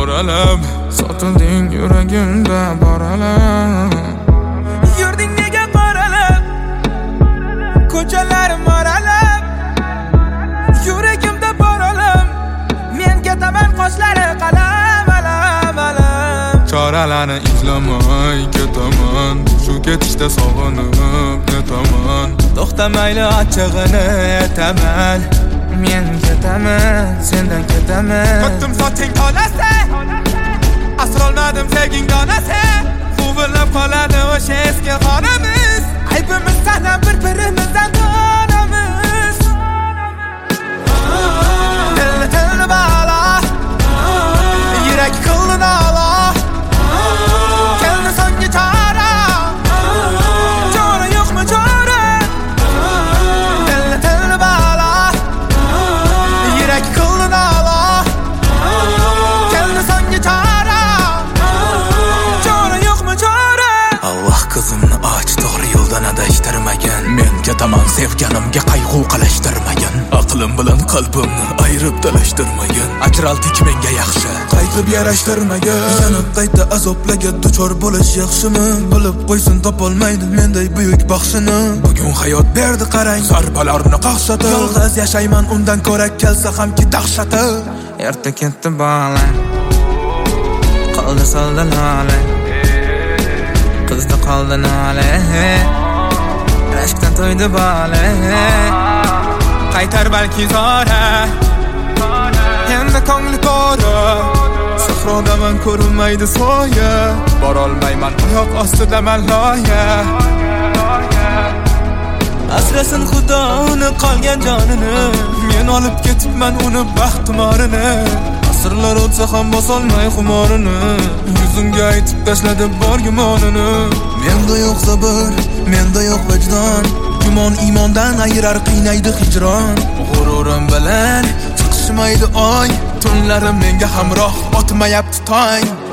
O'ralab sotilding yuragimda boralab. Yurding nega qoralab, ko'chalarim oralab. Yuragimda boralab, men ketaman qoshlari qalam alam alam. Choralarni izlamay ketaman, shu ketishda sog'inib netaman. To'xtamayli achchig'ini aytaman, men ketaman, sendan ketaman. Qotdim soching tolasi, asrolmadim sevging donasi. Quvillab qoladi o'sha eski xonamiz. Aybimiz sanab bir-birimizdan donamiz. Dilni bala, yurak qildi nala. Keldi so'nggi chora, chora yo'qmi chora? Dilni bala, yurak qildi nala. Keldi so'nggi chora, chora yo'qmi chora? Allah qizimni och, to'g'ri yo'ldan adashtirmagan. Men ketaman sevganimga qayg'u qilashtirmagan. Aqlim bilan qalbimni ayirib talashtirmagan. Ajraldik menga yaxshi, qaytib yarashtirmagan. Yanib qayta azoblarga duchor bo'lish yaxshimi? Bilib qo'ysin topolmaydi menday buyuk baxshini. Bugun hayot berdi qarang, zarbalarni qaqshatib. Yolg'iz yashayman undan ko'ra kelsa hamki dahshati. Erta ketdi bola, qoldi soldi lola. Qizda qoldi nola, rashkdan to'ydi bola. Qaytar balki zora, endi ko'ngli ko'ra. Sahrodaman ko'rinmaydi soya, borolmayman oyoq ostidaman loya. Asrasin Xudo uni qolgan jonini, men olib ketibman uni baxtimorini. Asrlar o'tsa ham bosolmay xumorini, yuzimga aytib tashladi bor gumonini. Menda yo'q sabr, menda yo'q vijdon. Gumon iymondan ayirar, qiynaydi hijron. G'ururim bilan chiqishmaydi oy, tunlarim menga hamroh otmayapti tong.